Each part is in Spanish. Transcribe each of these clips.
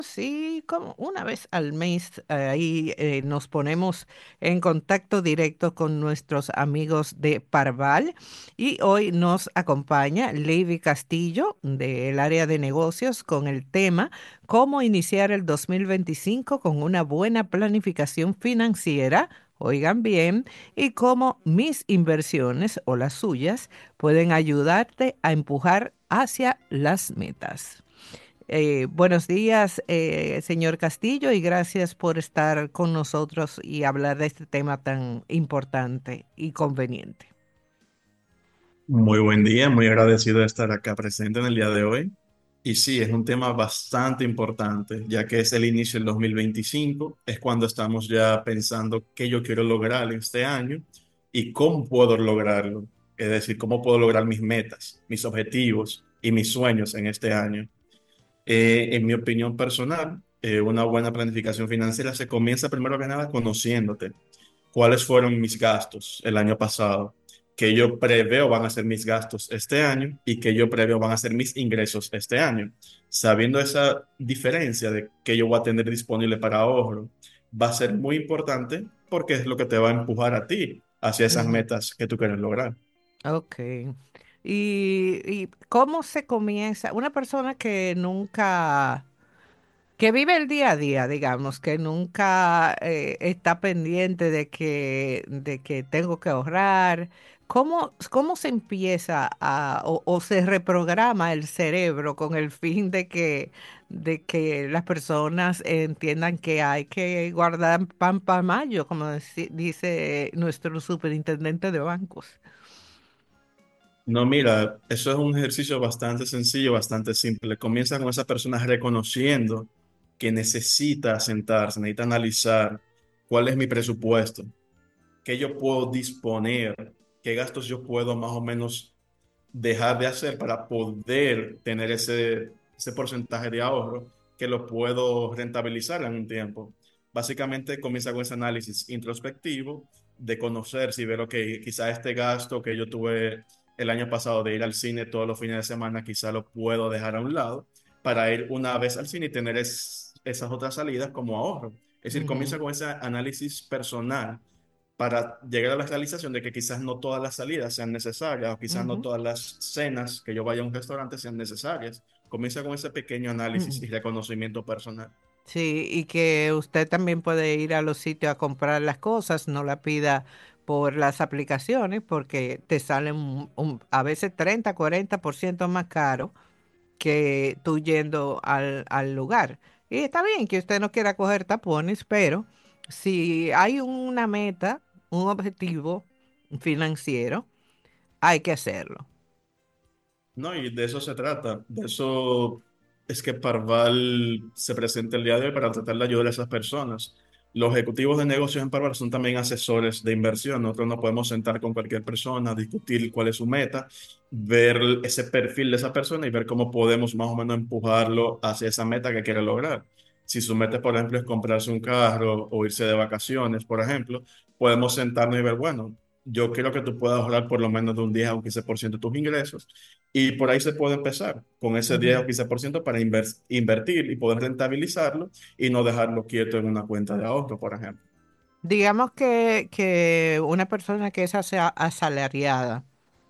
Sí, como una vez al mes ahí nos ponemos en contacto directo con nuestros amigos de Parval y hoy nos acompaña Levi Castillo del área de negocios con el tema cómo iniciar el 2025 con una buena planificación financiera. Oigan bien, y cómo mis inversiones o las suyas pueden ayudarte a empujar hacia las metas. Buenos días, señor Castillo, y gracias por estar con nosotros y hablar de este tema tan importante y conveniente. Muy buen día, muy agradecido de estar acá presente en el día de hoy. Y sí, es un tema bastante importante, ya que es el inicio del 2025, es cuando estamos ya pensando qué yo quiero lograr este año y cómo puedo lograrlo. Es decir, cómo puedo lograr mis metas, mis objetivos y mis sueños en este año. En mi opinión personal, una buena planificación financiera se comienza primero que nada conociéndote cuáles fueron mis gastos el año pasado, que yo preveo van a ser mis gastos este año y que yo preveo van a ser mis ingresos este año. Sabiendo esa diferencia de que yo voy a tener disponible para ahorro, va a ser muy importante porque es lo que te va a empujar a ti hacia esas Ujú. metas que tú quieres lograr. Ok. ¿Y cómo se comienza? Una persona que nunca que vive el día a día, digamos, que nunca está pendiente de que tengo que ahorrar. ¿Cómo se empieza o se reprograma el cerebro con el fin de que las personas entiendan que hay que guardar pan para mayo, como dice nuestro superintendente de bancos? No, mira, eso es un ejercicio bastante sencillo, bastante simple. Comienza con esa persona reconociendo que necesita sentarse, necesita analizar cuál es mi presupuesto, qué yo puedo disponer, qué gastos yo puedo más o menos dejar de hacer para poder tener ese porcentaje de ahorro que lo puedo rentabilizar en un tiempo. Básicamente comienza con ese análisis introspectivo de conocer si ver, ok, quizá este gasto que yo tuve el año pasado de ir al cine todos los fines de semana, quizá lo puedo dejar a un lado para ir una vez al cine y tener esas otras salidas como ahorro. Es decir, comienza Ujú, con ese análisis personal para llegar a la realización de que quizás no todas las salidas sean necesarias o quizás no ujú, todas las cenas que yo vaya a un restaurante sean necesarias. Comienza con ese pequeño análisis ujú. y reconocimiento personal. Sí, y que usted también puede ir a los sitios a comprar las cosas, no la pida por las aplicaciones porque te salen a veces 30, 40% más caro que tú yendo al lugar. Y está bien que usted no quiera coger tapones, pero si hay una meta, un objetivo financiero, hay que hacerlo. No, y de eso se trata. De eso es que Parval se presenta el día de hoy para tratar de ayudar a esas personas. Los ejecutivos de negocios en Parval son también asesores de inversión. Nosotros nos podemos sentar con cualquier persona, discutir cuál es su meta, ver ese perfil de esa persona y ver cómo podemos más o menos empujarlo hacia esa meta que quiere lograr. Si su meta, por ejemplo, es comprarse un carro o irse de vacaciones, por ejemplo, podemos sentarnos y ver, bueno, yo quiero que tú puedas ahorrar por lo menos de un 10 a un 15% de tus ingresos y por ahí se puede empezar con ese 10 o Ujú. 15% para invertir y poder rentabilizarlo y no dejarlo quieto en una cuenta de ahorro, por ejemplo. Digamos que una persona que es asalariada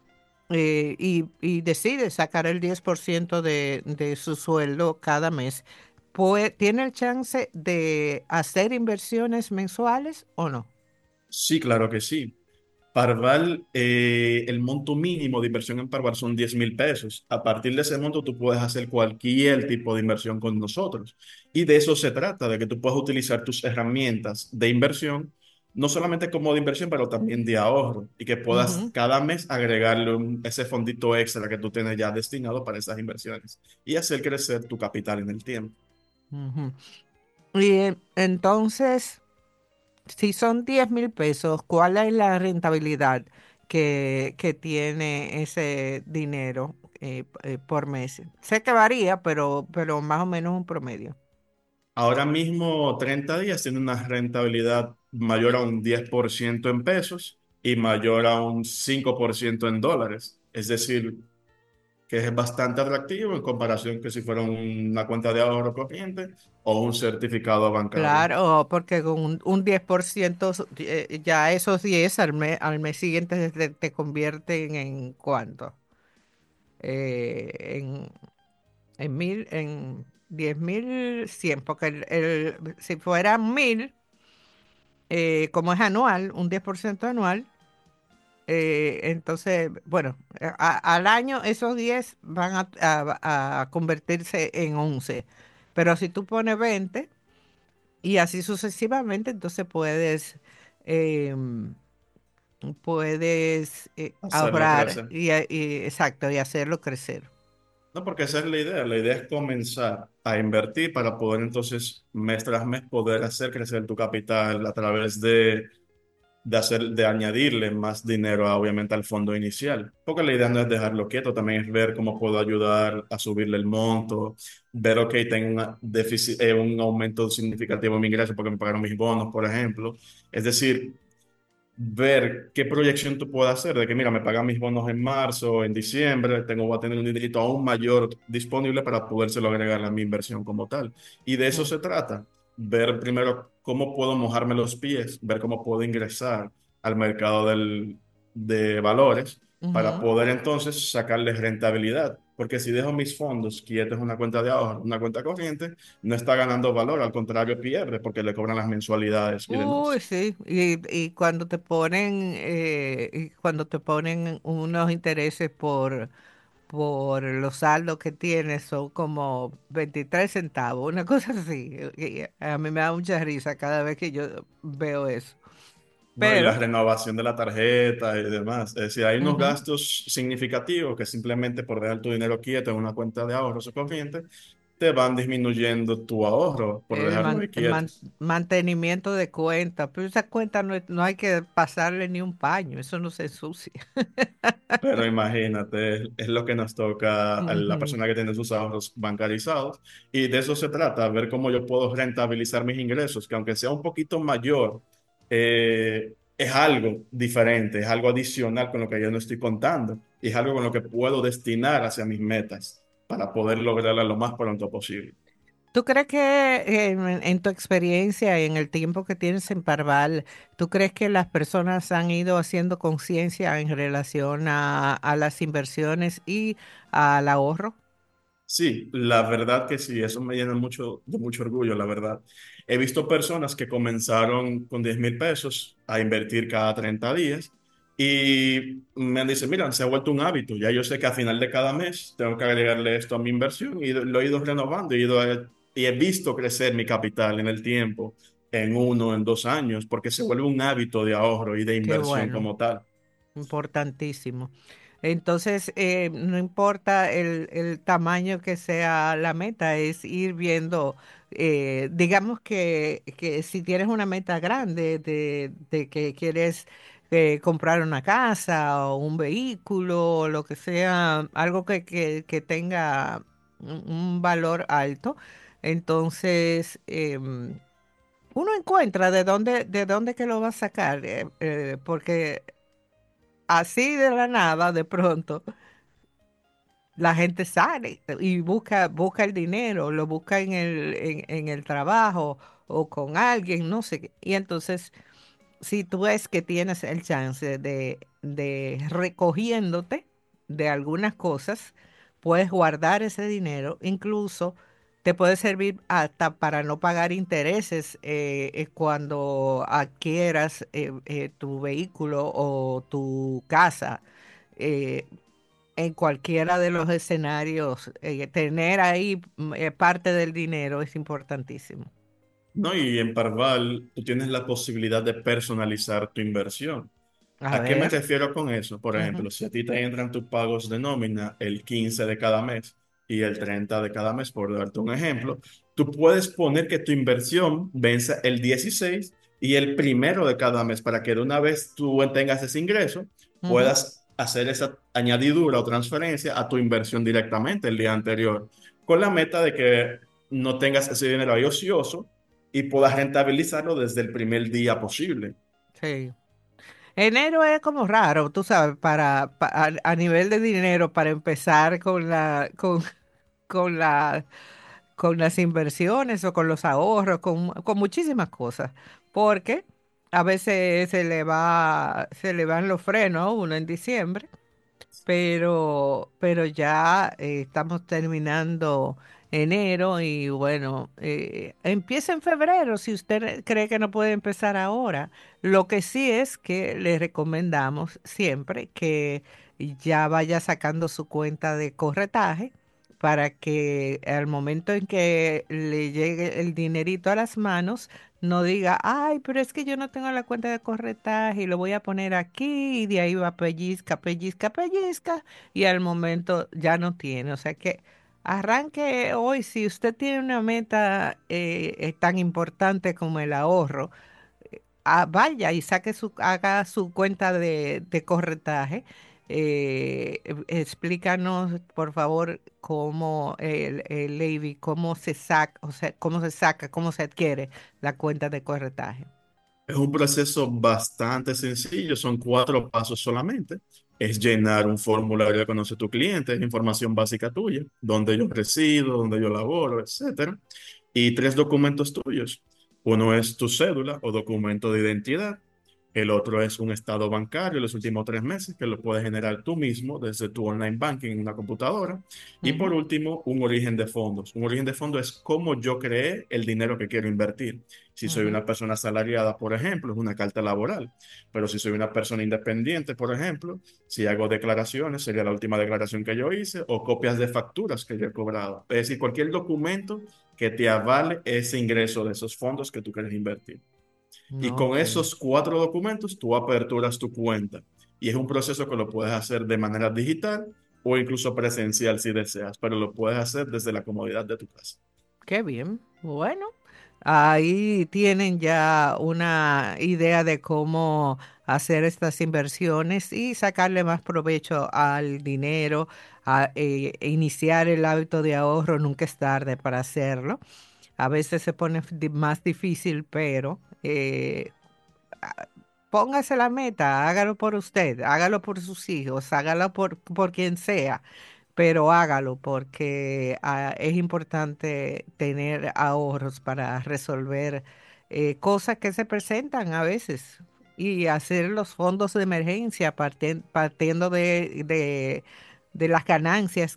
y decide sacar el 10% de su sueldo cada mes, pues, ¿tiene el chance de hacer inversiones mensuales o no? Sí, claro que sí. Parval, el monto mínimo de inversión en Parval son 10.000 pesos. A partir de ese monto tú puedes hacer cualquier tipo de inversión con nosotros. Y de eso se trata, de que tú puedas utilizar tus herramientas de inversión, no solamente como de inversión, pero también de ahorro. Y que puedas Ujú, cada mes agregarle ese fondito extra que tú tienes ya destinado para esas inversiones y hacer crecer tu capital en el tiempo. ujú. Y entonces, si son 10.000 pesos, ¿cuál es la rentabilidad que tiene ese dinero por mes? Sé que varía, pero más o menos un promedio. Ahora mismo, 30 días tiene una rentabilidad mayor a un 10% en pesos y mayor a un 5% en dólares. Es decir, que es bastante atractivo en comparación que si fuera una cuenta de ahorro corriente, o un certificado bancario. Claro, porque con un 10%, ya esos 10 al mes siguiente te convierten en ¿cuánto? En, en 10.100, porque si fuera 1.000, como es anual, un 10% anual, entonces, bueno, al año esos 10 van a convertirse en 11. Pero si tú pones 20 y así sucesivamente, entonces em, puedes Hacerlo ahorrar crecer. exacto, y hacerlo crecer. No, porque esa es la idea. La idea es comenzar a invertir para poder entonces mes tras mes poder hacer crecer tu capital a través de añadirle más dinero obviamente al fondo inicial. Porque la idea no es dejarlo quieto, también es ver cómo puedo ayudar a subirle el monto, ver, ok, tengo un aumento significativo en mi ingreso porque me pagaron mis bonos, por ejemplo. Es decir, ver qué proyección tú puedes hacer de que, mira, me pagan mis bonos en marzo, en diciembre, voy a tener un dinerito aún mayor disponible para podérselo agregar a mi inversión como tal. Y de eso Mm. se trata, ver primero cómo puedo mojarme los pies, ver cómo puedo ingresar al mercado de valores para Ujú. poder entonces sacarles rentabilidad. Porque si dejo mis fondos quietos en una cuenta de ahorro, una cuenta corriente, no está ganando valor, al contrario pierde porque le cobran las mensualidades y Uy, demás. sí, y cuando te ponen unos intereses por los saldos que tienes, son como 23 centavos, una cosa así. Y a mí me da mucha risa cada vez que yo veo eso. ¿No? Y la Pero, renovación de la tarjeta y demás. Es decir, hay unos ujú, gastos significativos que simplemente por dejar tu dinero quieto en una cuenta de ahorros o corriente, te van disminuyendo tu ahorro por dejarlo ahí quieto. mantenimiento de cuenta, pero esa cuenta no hay que pasarle ni un paño, eso no se ensucia. Pero imagínate, es lo que nos toca a la Ujú. persona que tiene sus ahorros bancarizados. Y de eso se trata, ver cómo yo puedo rentabilizar mis ingresos, que aunque sea un poquito mayor, es algo diferente, es algo adicional con lo que yo no estoy contando. Y es algo con lo que puedo destinar hacia mis metas para poder lograrlas lo más pronto posible. ¿Tú crees que en tu experiencia, en el tiempo que tienes en Parval, tú crees que las personas han ido haciendo conciencia en relación a las inversiones y al ahorro? Sí, la verdad que sí, eso me llena mucho, de mucho orgullo, la verdad. He visto personas que comenzaron con 10.000 pesos a invertir cada 30 días y me dicen, mira, se ha vuelto un hábito, ya yo sé que a final de cada mes tengo que agregarle esto a mi inversión y lo he ido renovando y he visto crecer mi capital en el tiempo, en 1, en 2 años, porque se vuelve un hábito de ahorro y de Qué inversión bueno. como tal. Importantísimo. Entonces, no importa el tamaño que sea la meta, es ir viendo, digamos que si tienes una meta grande de que quieres comprar una casa o un vehículo o lo que sea, algo que tenga un valor alto, entonces uno encuentra de dónde que lo va a sacar, porque así de la nada, de pronto, la gente sale y busca el dinero, lo busca en el trabajo o con alguien, no sé qué. Y entonces, si tú ves que tienes el chance de recogiéndote de algunas cosas, puedes guardar ese dinero, incluso te puede servir hasta para no pagar intereses cuando adquieras tu vehículo o tu casa. eh, en cualquiera de los escenarios, tener ahí parte del dinero es importantísimo. ¿No? Y en Parval tú tienes la posibilidad de personalizar tu inversión. A ¿A qué me ver. refiero con eso? Por Ujú. ejemplo, si a ti te entran tus pagos de nómina el 15 de cada mes y el 30 de cada mes, por darte un ejemplo, tú puedes poner que tu inversión vence el 16 y el primero de cada mes para que de una vez tú tengas ese ingreso, Ujú. puedas hacer esa añadidura o transferencia a tu inversión directamente el día anterior, con la meta de que no tengas ese dinero ahí ocioso y puedas rentabilizarlo desde el primer día posible. Sí. Enero es como raro, tú sabes, a nivel de dinero, para empezar con la con las inversiones o con los ahorros, con muchísimas cosas, porque a veces se le van los frenos a uno en diciembre, pero ya estamos terminando enero y bueno, empieza en febrero si usted cree que no puede empezar ahora. Lo que sí es que le recomendamos siempre que ya vaya sacando su cuenta de corretaje para que al momento en que le llegue el dinerito a las manos, no diga, ay, pero es que yo no tengo la cuenta de corretaje y lo voy a poner aquí y de ahí va pellizca, pellizca, pellizca y al momento ya no tiene. O sea que arranque hoy, si usted tiene una meta tan importante como el ahorro, vaya y haga su cuenta de corretaje. Explícanos, por favor, cómo el Levi, cómo se saca, o sea, cómo se adquiere la cuenta de corretaje. Es un proceso bastante sencillo, son 4 pasos solamente. Es llenar un formulario de Conoce tu cliente, es información básica tuya, dónde yo resido, dónde yo laboro, etcétera. Y 3 documentos tuyos. Uno es tu cédula o documento de identidad. El otro es un estado bancario los últimos 3 meses, que lo puedes generar tú mismo desde tu online banking en una computadora. Y por Ujú, último, un origen de fondos. Un origen de fondos es cómo yo creé el dinero que quiero invertir. Si soy ujú, una persona asalariada, por ejemplo, es una carta laboral. Pero si soy una persona independiente, por ejemplo, si hago declaraciones, sería la última declaración que yo hice, o copias de facturas que yo he cobrado. Es decir, cualquier documento que te avale ese ingreso de esos fondos que tú quieres invertir. Y con ok. esos 4 documentos, tú aperturas tu cuenta. Y es un proceso que lo puedes hacer de manera digital o incluso presencial si deseas, pero lo puedes hacer desde la comodidad de tu casa. Qué bien. Bueno, ahí tienen ya una idea de cómo hacer estas inversiones y sacarle más provecho al dinero, iniciar el hábito de ahorro. Nunca es tarde para hacerlo. A veces se pone más difícil, pero ah, póngase la meta, hágalo por usted, hágalo por sus hijos, hágalo por quien sea, pero hágalo porque es importante tener ahorros para resolver cosas que se presentan a veces y hacer los fondos de emergencia partiendo de las ganancias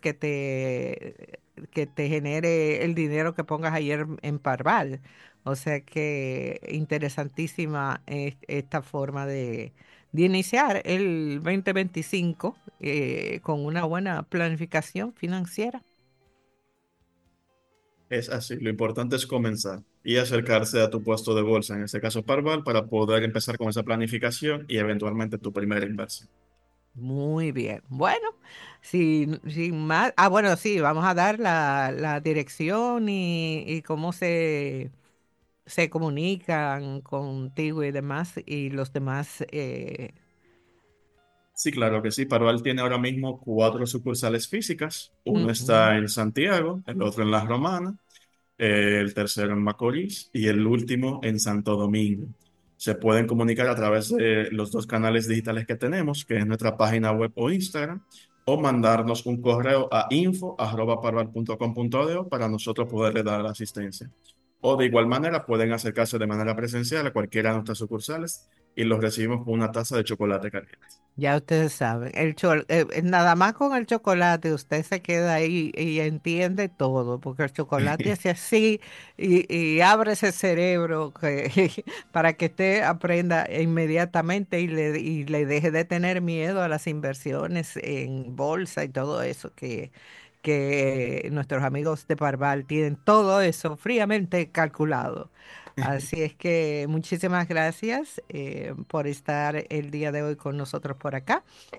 que te genere el dinero que pongas ayer en Parval. O sea que interesantísima esta forma de iniciar el 2025 con una buena planificación financiera. Es así, lo importante es comenzar y acercarse a tu puesto de bolsa, en este caso Parval, para poder empezar con esa planificación y eventualmente tu primera inversión. Muy bien. Bueno, sin más. Ah, bueno, sí, vamos a dar la dirección y cómo se comunican contigo y demás, y los demás. Sí, claro que sí. Parval tiene ahora mismo 4 sucursales físicas. Uno Ujú, está en Santiago, el otro en La Romana, el tercero en Macorís y el último en Santo Domingo. Se pueden comunicar a través de los 2 canales digitales que tenemos, que es nuestra página web o Instagram, o mandarnos un correo a info@parval.com.do para nosotros poderle dar la asistencia. O de igual manera pueden acercarse de manera presencial a cualquiera de nuestras sucursales y los recibimos con una taza de chocolate caliente. ya ustedes saben, nada más con el chocolate usted se queda ahí y entiende todo, porque el chocolate hace así y abre ese cerebro para que usted aprenda inmediatamente y le deje de tener miedo a las inversiones en bolsa y todo eso que nuestros amigos de Parval tienen todo eso fríamente calculado. Así es que muchísimas gracias por estar el día de hoy con nosotros por acá.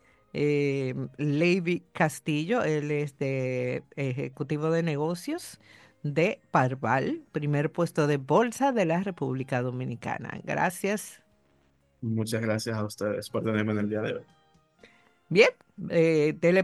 Levi Castillo, él es de ejecutivo de negocios de Parval, primer puesto de bolsa de la República Dominicana. Gracias. Muchas gracias a ustedes por tenerme en el día de hoy. Bien, dele